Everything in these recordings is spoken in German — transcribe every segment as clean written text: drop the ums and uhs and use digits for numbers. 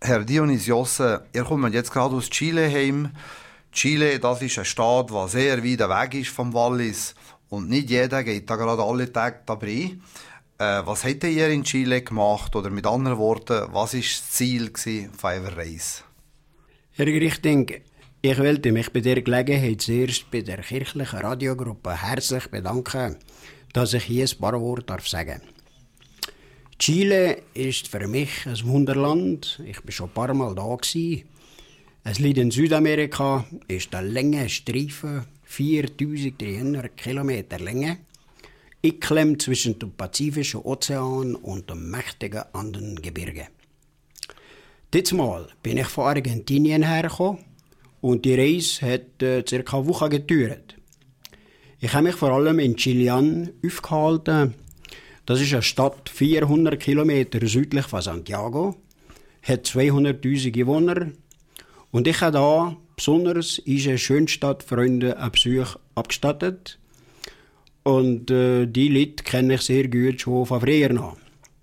Herr Dionys Josse, ihr kommt jetzt gerade aus Chile heim. Chile, das ist ein Staat, der sehr weit weg ist vom Wallis. Und nicht jeder geht da gerade alle Tage dabei. Was hättet ihr in Chile gemacht? Oder mit anderen Worten, was war das Ziel von eurer Reise? Herr Gerichting, ich wollte mich bei der Gelegenheit zuerst bei der kirchlichen Radiogruppe herzlich bedanken, dass ich hier ein paar Worte sagen darf. Chile ist für mich ein Wunderland. Ich war schon ein paar Mal da. Es liegt in Südamerika, ist eine lange Streifen, 4300 Kilometer Länge, eingeklemmt zwischen dem Pazifischen Ozean und dem mächtigen Andengebirge. Diesmal bin ich von Argentinien hergekommen und die Reise hat circa eine Woche gedauert. Ich habe mich vor allem in Chillán aufgehalten. Das ist eine Stadt 400 Kilometer südlich von Santiago, hat 200'000 Einwohner und ich habe da besonders unsere Schönstadtfreunde einen Besuch abgestattet. Und die Leute kenne ich sehr gut schon von früher noch.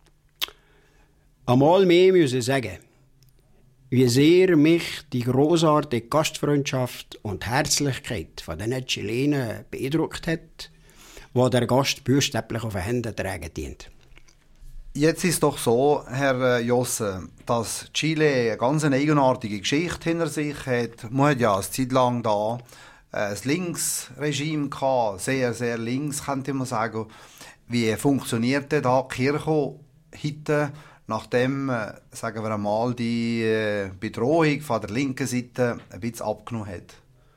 Einmal mehr muss ich sagen, wie sehr mich die grossartige Gastfreundschaft und Herzlichkeit von den Chilenen beeindruckt hat, wo der Gast buchstäblich auf den Händen tragen dient. Jetzt ist es doch so, Herr Josse, dass Chile eine ganz eigenartige Geschichte hinter sich hat. Man hat ja eine Zeit lang da ein Linksregime gehabt, sehr, sehr links, könnte man sagen. Wie funktioniert denn da die Kirche heute, nachdem, sagen wir einmal, die Bedrohung von der linken Seite ein bisschen abgenommen hat?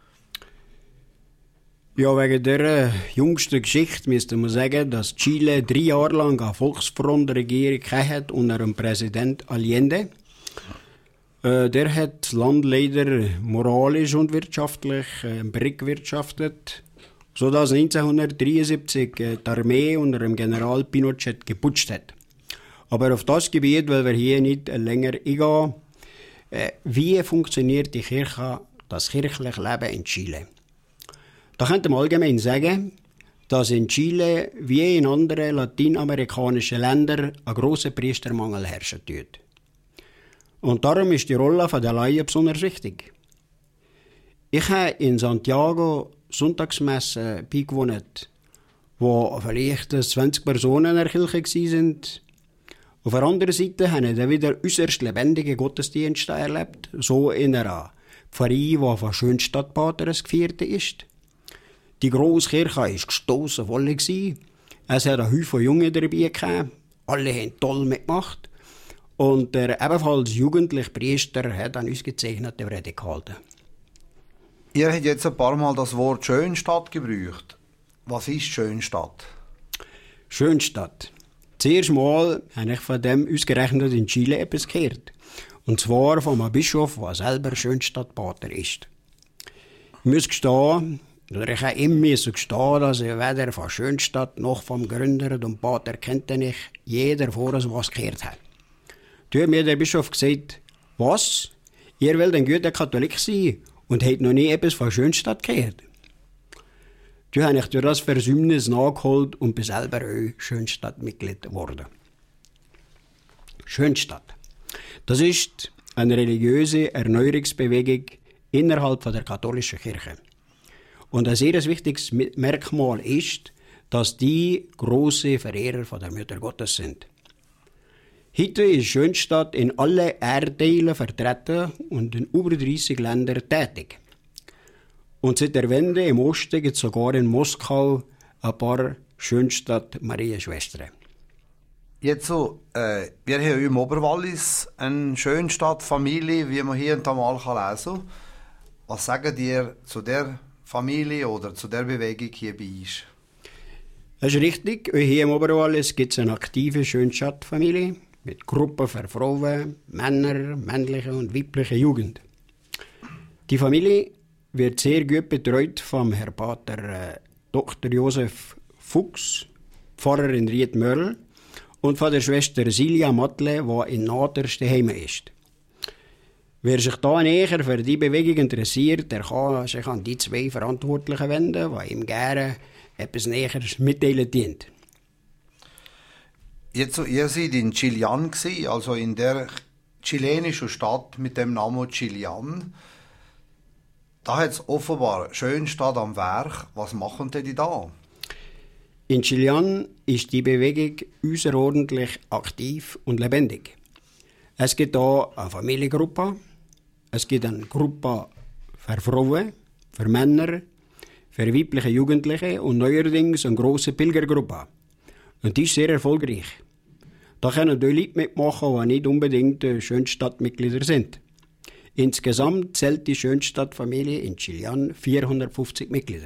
Ja, wegen der jüngsten Geschichte müsste man sagen, dass Chile 3 Jahre lang eine Volksfrontregierung hat unter dem Präsident Allende. Der hat das Land leider moralisch und wirtschaftlich bewirtschaftet, sodass 1973 die Armee unter dem General Pinochet geputscht hat. Aber auf das Gebiet will wir hier nicht länger eingehen. Wie funktioniert die Kirche, das kirchliche Leben in Chile? Da könnte man allgemein sagen, dass in Chile wie in anderen lateinamerikanischen Ländern ein grosser Priestermangel herrschen tut. Und darum ist die Rolle der Laien besonders wichtig. Ich habe in Santiago Sonntagsmesse beigewohnt, wo vielleicht 20 Personen in der Kirche waren. Auf der anderen Seite habe ich dann wieder äußerst lebendige Gottesdienste erlebt, so in einer Pfarrei, die von Schönstadtpaters gefeiert ist. Die grosse Kirche war gestossen voll. Es hat einen Haufen Jungen dabei gehabt. Alle haben toll mitgemacht. Und der ebenfalls jugendliche Priester hat an uns gezeichnete Rede gehalten. Ihr habt jetzt ein paar Mal das Wort Schönstadt gebraucht. Was ist Schönstadt? Schönstadt. Zuerst mal habe ich von dem ausgerechnet in Chile etwas gehört. Und zwar von einem Bischof, der selber Schönstadtpater ist. Ich muss gestehen, oder ich habe immer gestehen, dass ich weder von Schönstadt noch vom Gründer und Pater kenne ich jeder vor uns was gehört hat. Da hat mir der Bischof gesagt, was? Ihr wollt ein guter Katholik sein und habt noch nie etwas von Schönstadt gehört? Da habe ich durch das Versäumnis nachgeholt und bin selber auch Schönstadtmitglied geworden. Schönstadt. Das ist eine religiöse Erneuerungsbewegung innerhalb der katholischen Kirche. Und ein sehr wichtiges Merkmal ist, dass die grosse Verehrer von der Mutter Gottes sind. Heute ist Schönstadt in allen Erdteilen vertreten und in über 30 Ländern tätig. Und seit der Wende im Osten gibt es sogar in Moskau ein paar Schönstadt-Marienschwestern. Jetzt so, wir haben im Oberwallis eine Schönstadt-Familie, wie man hier und da mal lesen kann. Was sagen ihr zu der Familie oder zu der Bewegung hier bei uns? Das ist richtig. Hier im Oberwallis gibt es eine aktive Schönstadt-Familie mit Gruppen für Frauen, Männer, männliche und weibliche Jugend. Die Familie wird sehr gut betreut vom Herrn Pater Dr. Josef Fuchs, Pfarrer in Riedmörl, und von der Schwester Silja Matle, die in Naderste Heim ist. Wer sich da näher für die Bewegung interessiert, der kann sich an die 2 Verantwortlichen wenden, die ihm gerne etwas Näheres mitteilen dient. Jetzt, ihr seid in Chillán, also in der chilenische Stadt mit dem Namen Chillán. Da hat es offenbar eine schöne Stadt am Werk. Was machen denn die da? In Chillán ist die Bewegung außerordentlich aktiv und lebendig. Es gibt hier eine Familiengruppe, es gibt eine Gruppe für Frauen, für Männer, für weibliche Jugendliche und neuerdings eine grosse Pilgergruppe. Und die ist sehr erfolgreich. Da können die Leute mitmachen, die nicht unbedingt Schönstadt-Mitglieder sind. Insgesamt zählt die Schönstadt-Familie in Chillán 450 Mitglieder.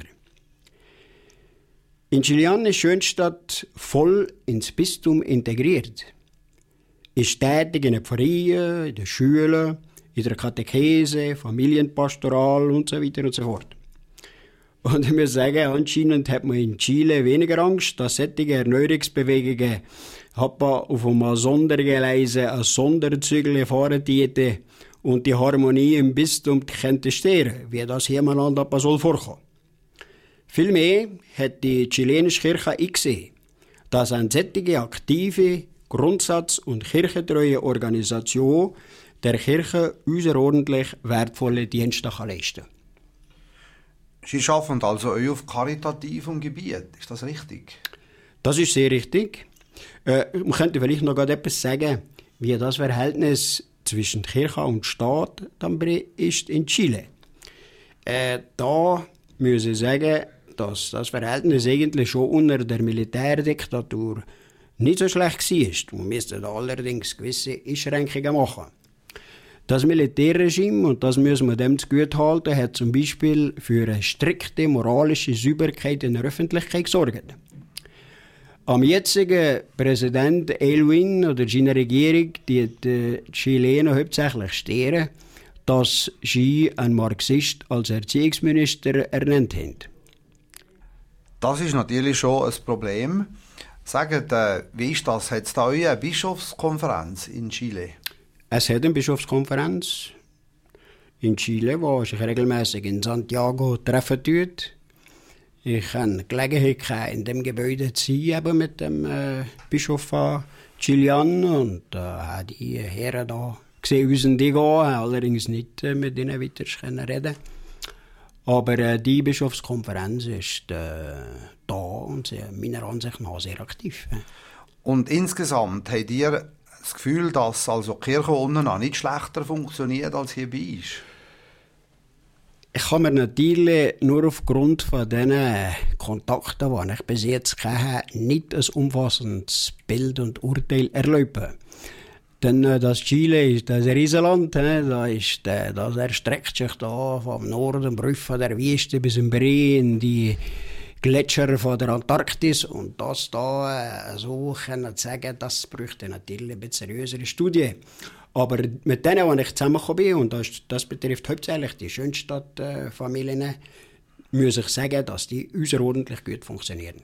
In Chillán ist Schönstadt voll ins Bistum integriert. Ist tätig in den Pfarreien, in den Schulen, in der Katechese, Familienpastoral und so weiter und so fort. Und ich muss sagen, anscheinend hat man in Chile weniger Angst, dass solche Erneuerungsbewegungen auf einem Sondergeleise ein Sonderzügel fahren täten und die Harmonie im Bistum könnte stören, wie das hier im Land aber soll vorkommen. Vielmehr hat die chilenische Kirche eingesehen, dass eine solche aktive, grundsatz- und kirchentreue Organisation der Kirche außerordentlich wertvolle Dienste leisten kann. Sie arbeiten also auch auf karitativem Gebiet, ist das richtig? Das ist sehr richtig. Man könnte vielleicht noch etwas sagen, wie das Verhältnis zwischen Kirche und Staat dann ist in Chile. Da muss ich sagen, dass das Verhältnis eigentlich schon unter der Militärdiktatur nicht so schlecht war. Man müsste da allerdings gewisse Einschränkungen machen. Das Militärregime, und das müssen wir dem zugutehalten, hat zum Beispiel für eine strikte moralische Sauberkeit in der Öffentlichkeit gesorgt. Am jetzigen Präsident Aylwin oder seiner Regierung, die Chilenen hauptsächlich stehren, dass sie einen Marxist als Erziehungsminister ernannt haben. Das ist natürlich schon ein Problem. Sagt, wie ist das? Hat es da eine Bischofskonferenz in Chile? Es hat eine Bischofskonferenz in Chile, wo sich regelmäßig in Santiago treffen tut. Ich hatte Gelegenheit, in dem Gebäude zu sein, eben mit dem Bischof von Chillán. Und die Herren da gesehen, wie sie gehen, allerdings nicht mit ihnen weiter reden. Aber die Bischofskonferenz ist da und sie meiner Ansicht nach sehr aktiv. Und insgesamt habt ihr das Gefühl, dass also die Kirche unten auch nicht schlechter funktioniert als hier bei uns? Ich kann mir natürlich nur aufgrund von diesen Kontakten, die ich bis jetzt hatte, nicht ein umfassendes Bild und Urteil erlauben. Denn das Chile ist ein Riesenland, das erstreckt sich da vom Norden von der Wüste bis im Bre in die Gletscher von der Antarktis. Und das da so können sagen, das bräuchte natürlich eine seriösere Studie. Aber mit denen, die ich zusammengekommen bin, und das betrifft hauptsächlich die Schönstadt-Familien, muss ich sagen, dass die außerordentlich gut funktionieren.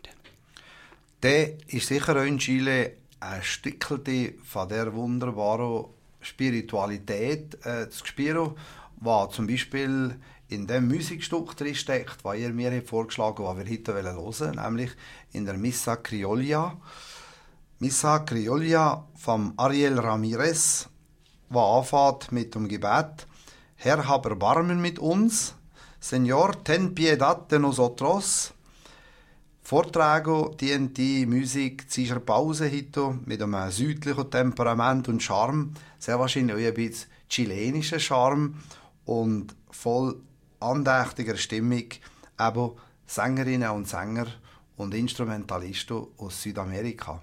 Der ist sicher auch in Chile ein Stückchen von der wunderbaren Spiritualität zu spüren, was zum Beispiel in dem Musikstück drinsteckt, das ihr mir vorgeschlagen habt, was wir heute hören wollen, nämlich in der Missa Criolla. Missa Criolla von Ariel Ramirez, was anfängt mit dem Gebet: Herr, hab Erbarmen mit uns, Señor, ten piedad de nosotros. Vortragen dient die Musik zu dieser Pause heute mit einem südlichen Temperament und Charme, sehr wahrscheinlich auch ein bisschen chilenischer Charme und voll andächtiger Stimmung, eben Sängerinnen und Sänger und Instrumentalisten aus Südamerika.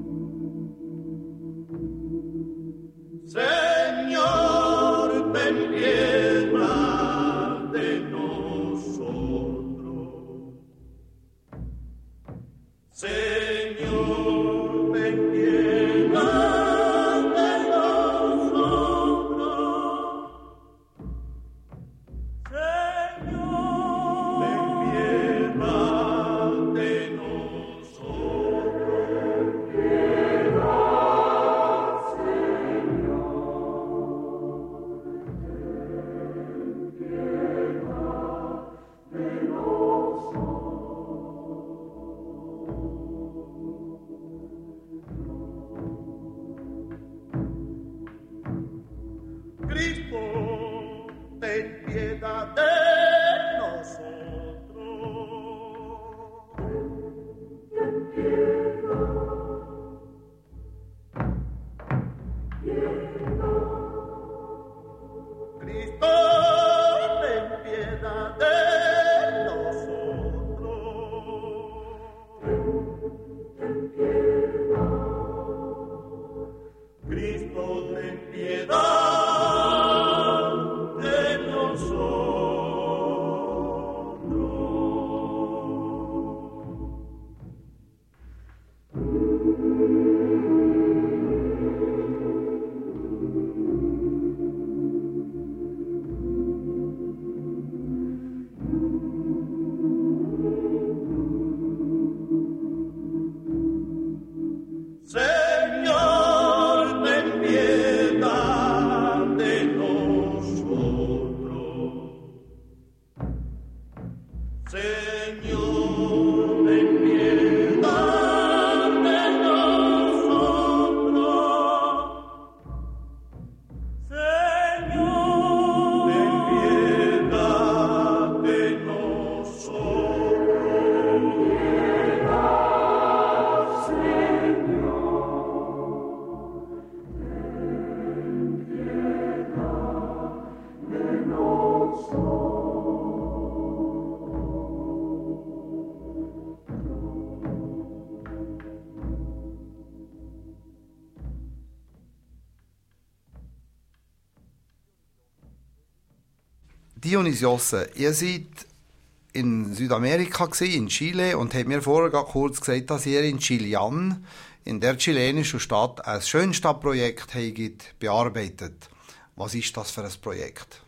Señor, ven Dionys Josse, ihr seid in Südamerika gewesen, in Chile, und habt mir vorher gerade kurz gesagt, dass ihr in Chillán, in der chilenischen Stadt, ein Schönstadtprojekt habt bearbeitet. Was ist das für ein Projekt?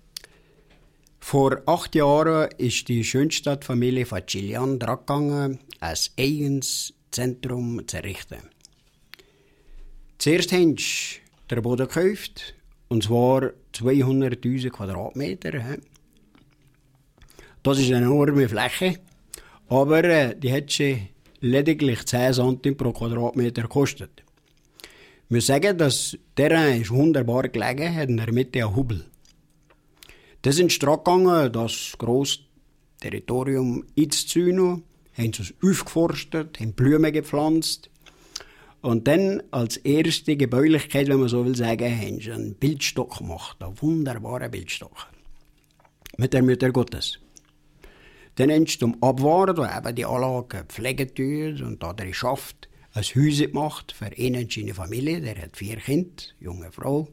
Vor 8 Jahren ist die Schönstadtfamilie von Chillán dran gegangen, ein eigenes Zentrum zu errichten. Zuerst haben sie den Boden gekauft, und zwar 200'000 Quadratmeter. Das ist eine enorme Fläche, aber die hat schon lediglich 10 Cent pro Quadratmeter gekostet. Wir sagen, das Terrain ist wunderbar gelegen, hat in der Mitte einen Hubel. Das sind dran gegangen, das grosse Territorium einzuzäunen, haben es aufgeforstet, haben Blumen gepflanzt. Und dann als erste Gebäulichkeit, wenn man so will sagen, haben sie einen Bildstock gemacht, einen wunderbaren Bildstock. Mit der Mutter Gottes. Dann haben sie zum Abwaren, wo eben die Anlage pflegen tun und da der schafft, ein Häuschen gemacht für ihn und seine Familie. Der hat 4 Kinder, junge Frau.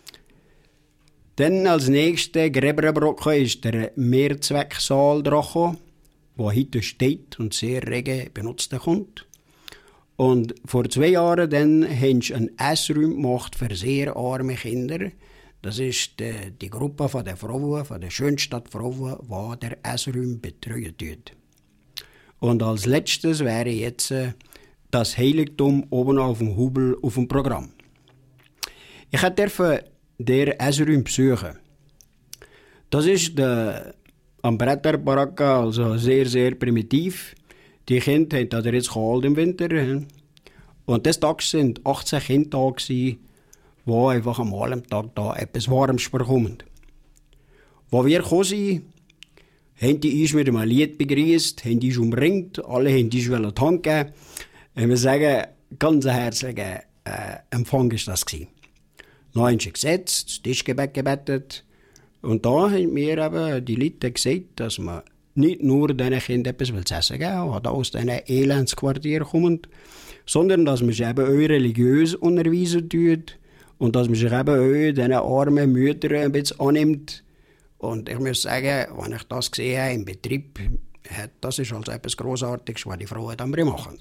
Dann als nächster Gräberbrocken ist der Mehrzwecksaal dran, der heute steht und sehr rege benutzt kommt. Und vor 2 Jahren dann haben sie einen Essraum gemacht für sehr arme Kinder. Das ist die Gruppe von der Frauen, von der Schönstadtfrauen, die der Essraum betreuen tut. Und als letztes wäre jetzt das Heiligtum oben auf dem Hubel auf dem Programm. Ich durfte der Essraum besuchen. Das ist am Bretterbaracka, also sehr, sehr primitiv. Die Kinder haben da jetzt kalt im Winter. Und des Tages sind 18 Kinder da, die einfach einmal am Tag da etwas Warmes bekommen. Als wir gekommen sind, haben die uns mit einem Lied begrüßt, haben uns umringt, alle haben uns die Hand gegeben. Und wir sagen, ganz ein herzlicher Empfang war das. Dann haben sie gesetzt, das Tischgebet gebetet. Und da haben mir eben die Leute gesagt, dass man nicht nur diesen Kindern etwas zu essen geben, die aus diesen Elendsquartieren kommen, sondern dass man sie eben auch religiös unterweisen tut und dass man sich eben auch diesen armen Müttern ein bisschen annimmt. Und ich muss sagen, wenn ich das gesehen habe im Betrieb, das ist also etwas Grossartiges, was die Frauen dann machen.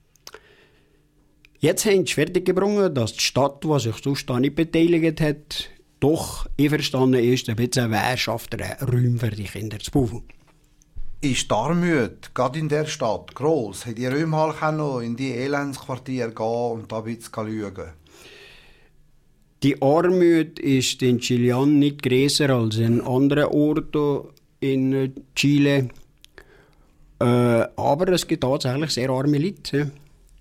Jetzt haben sie fertiggebracht, dass die Stadt, die sich sonst da nicht beteiligt hat, doch einverstanden ist, ein bisschen wer schafft Räume für die Kinder zu bauen. Ist die Armut, gerade in der Stadt, gross? Habt ihr mal in die Elendsquartiere gehen und da ein bisschen schauen? Die Armut ist in Chillán nicht grösser als in anderen Orten in Chile. Aber es gibt tatsächlich sehr arme Leute.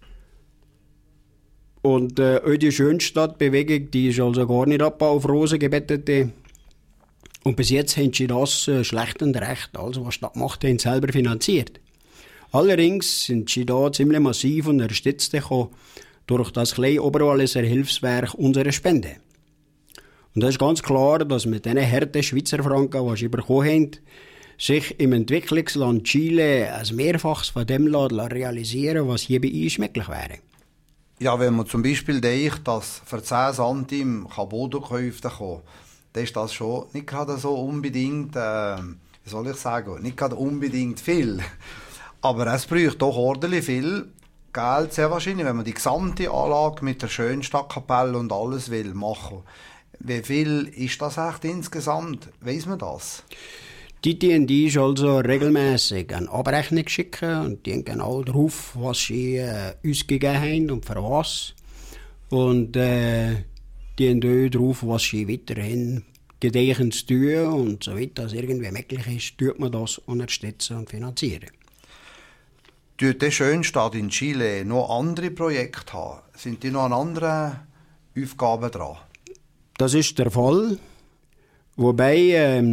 Und auch die Schönstadtbewegung, die ist also gar nicht ab auf Rosen gebettet. Und bis jetzt haben sie das schlecht und recht, also was die Stadt macht, haben selber finanziert. Allerdings sind sie da ziemlich massiv unterstützt durch das kleine Oberwalliser Hilfswerk unserer Spende. Und das ist ganz klar, dass mit diesen harten Schweizer Franken, die sie bekommen haben, sich im Entwicklungsland Chile ein Mehrfaches von dem realisieren, was hier bei uns möglich wäre. Ja, wenn man zum Beispiel denkt, dass für 10 Centime Boden gekauft kann, dann ist das schon nicht gerade so unbedingt, wie soll ich sagen, nicht gerade unbedingt viel. Aber es braucht doch ordentlich viel Geld, sehr wahrscheinlich, wenn man die gesamte Anlage mit der Schönstadtkapelle und alles will machen. Wie viel ist das echt insgesamt? Weiss man das? Die ist also regelmässig eine Abrechnung schicken und die haben genau drauf, was sie uns gegeben haben und für was. Und die haben auch drauf, was sie weiterhin Gedeihung zu tun und soweit das irgendwie möglich ist, tut man das unterstützen und finanzieren. Tut die Schönstadt in Chile noch andere Projekte haben? Sind die noch an anderen Aufgaben dran? Das ist der Fall. Wobei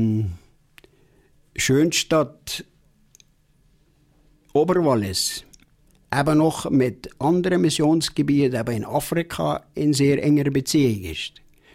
Schönstadt Oberwallis eben noch mit anderen Missionsgebieten eben in Afrika in sehr enger Beziehung ist.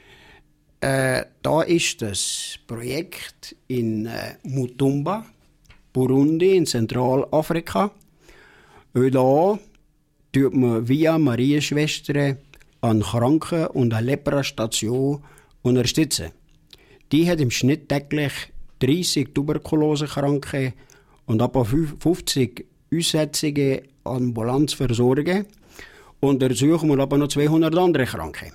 Da ist das Projekt in Mutumba, Burundi, in Zentralafrika. Und da tut man via Marienschwestern an Kranken- und eine Lepra-Station unterstützen. Die hat im Schnitt täglich 30 Tuberkulosekranke und etwa 50 Aussätzige ambulant versorgen. Untersuchen wir aber noch 200 andere Kranke.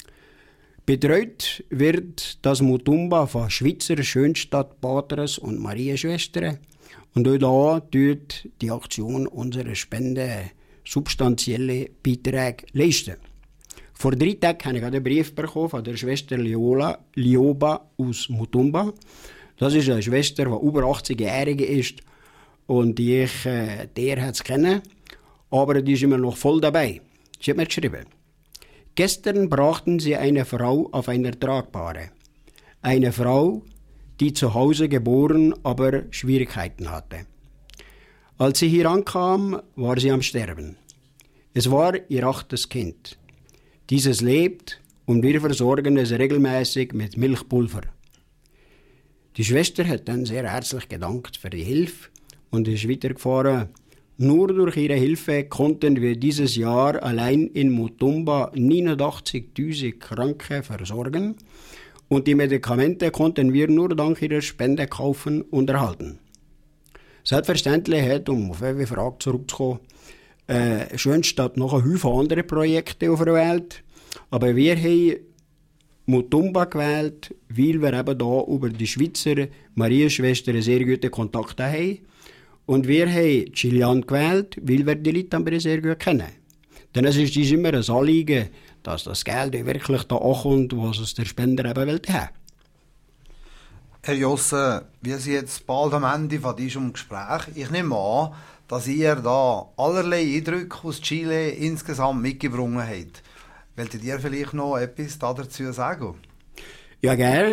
Betreut wird das Mutumba von Schweizer Schönstadt-Patres und Marienschwestern. Und auch da tut die Aktion unsere Spende substanzielle Beiträge leisten. Vor 3 Tagen habe ich einen Brief bekommen von der Schwester Lioba aus Mutumba. Das ist eine Schwester, die über 80-jährig ist und die ich der hat kennen, aber die ist immer noch voll dabei. Sie hat mir geschrieben: Gestern brachten sie eine Frau auf einer Tragbare. Eine Frau, die zu Hause geboren, aber Schwierigkeiten hatte. Als sie hier ankam, war sie am Sterben. Es war ihr 8. Kind. Dieses lebt und wir versorgen es regelmäßig mit Milchpulver. Die Schwester hat dann sehr herzlich gedankt für die Hilfe und ist weitergefahren. Nur durch ihre Hilfe konnten wir dieses Jahr allein in Mutumba 89.000 Kranke versorgen und die Medikamente konnten wir nur dank ihrer Spende kaufen und erhalten. Selbstverständlich hat, um auf eine Frage zurückzukommen, Schönstadt noch ein Haufen andere Projekte auf der Welt, aber wir haben Mutumba gewählt, weil wir eben hier über die Schweizer Marienschwestern sehr gute Kontakte haben. Und wir haben Chilean gewählt, weil wir die Leute aber sehr gut kennen. Denn es ist uns immer ein Anliegen, dass das Geld wirklich da ankommt, was es der Spender eben will haben. Herr Josse, wir sind jetzt bald am Ende von diesem Gespräch. Ich nehme an, dass ihr da allerlei Eindrücke aus Chile insgesamt mitgebracht habt. Wolltet ihr vielleicht noch etwas dazu sagen? Ja, gerne.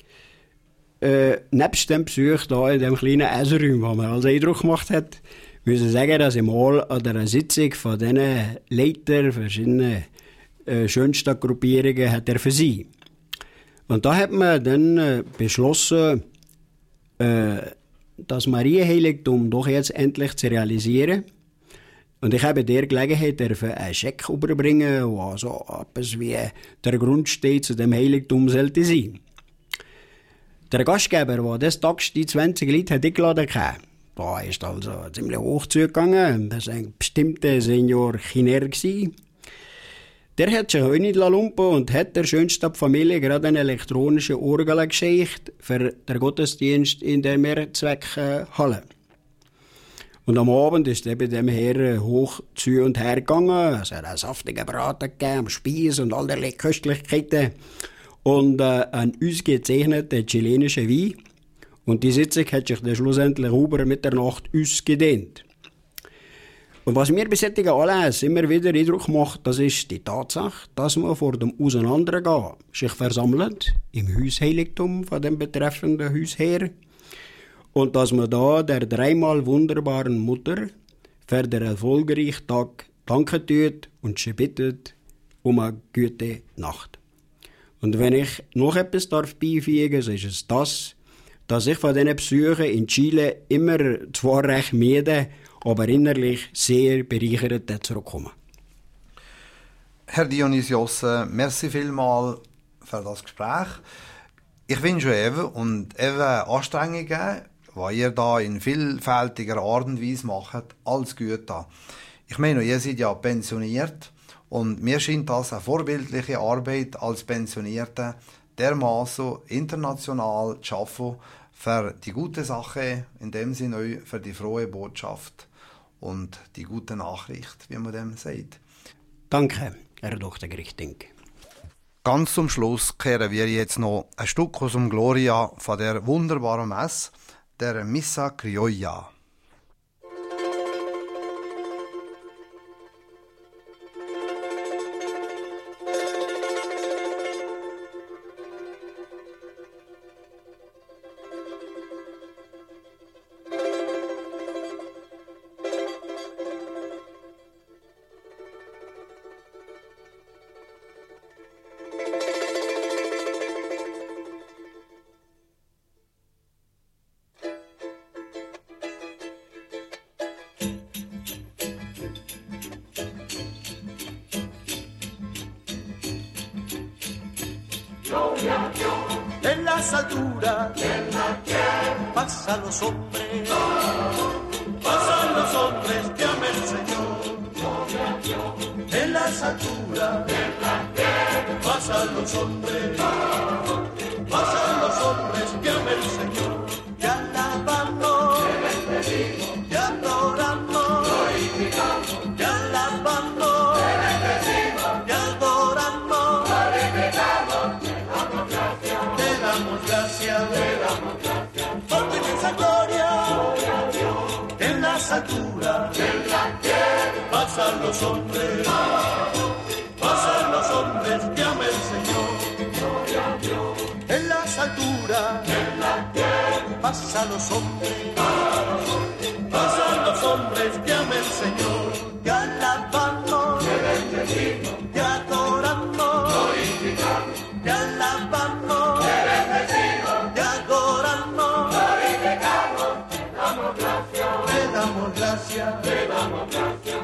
Nebst dem Besuch hier in dem kleinen Eisraum, was mir als Eindruck gemacht hat, muss ich sagen, dass ich mal an einer Sitzung von diesen Leitern verschiedener Schönstadt-Gruppierungen hat für sie. Und da hat man dann beschlossen, das Marienheiligtum doch jetzt endlich zu realisieren. Und ich habe der Gelegenheit einen Scheck überbringen, wo also etwas wie der Grund steht zu dem Heiligtum sollte sein. Der Gastgeber, der des Tages die 20 Leute eingeladen hatte, da ist also ziemlich hoch zugegangen. Das war ein bestimmter Senior Chiner. Der hat sich auch nicht lumpen und hat der Schönstadt-Familie gerade eine elektronische Orgel geschenkt für den Gottesdienst in der Mehrzweckhalle. Und am Abend ist er bei dem Herr hoch zu und her gegangen. Es hat einen saftigen Braten gegeben, Speis und allerlei Köstlichkeiten. Und einen ausgezeichneten chilenischen Wein. Und die Sitzung hat sich dann schlussendlich über Mitternacht ausgedehnt. Und was mir bei solchen Anlässen immer wieder Eindruck macht, das ist die Tatsache, dass man vor dem Auseinandergehen sich versammelt im Hausheiligtum von dem betreffenden Hausherr und dass man da der dreimal wunderbaren Mutter für den erfolgreichen Tag danken tut und sie bittet um eine gute Nacht. Und wenn ich noch etwas beifügen darf, so ist es das, dass ich von diesen Besuchen in Chile immer zwar recht müde, aber innerlich sehr bereichert zurückkomme. Herr Dionys Josse, merci vielmals für das Gespräch. Ich wünsche Ihnen und Ihnen Anstrengungen, die ihr da in vielfältiger Art und Weise macht, alles Gute. Ich meine, ihr seid ja pensioniert und mir scheint das eine vorbildliche Arbeit als Pensionierte dermaßen international zu arbeiten für die gute Sache, in dem Sinne für die frohe Botschaft und die gute Nachricht, wie man dem sagt. Danke, Herr Dr. Grichting. Ganz zum Schluss kehren wir jetzt noch ein Stück aus dem Gloria von der wunderbaren Messe, der Missa Criolla. En las alturas pasan los hombres, que ama el Señor. En las alturas pasan los hombres, que ama el Señor. Te alabamos, te adoramos, te alabamos, te adoramos, te damos gracias por tu inmensa gloria. En las alturas pasan los hombres, que ama el Señor. En las alturas pasan los hombres, que ama el Señor. Te alabamos, te adoramos, te alabamos, te adoramos, te damos gracias,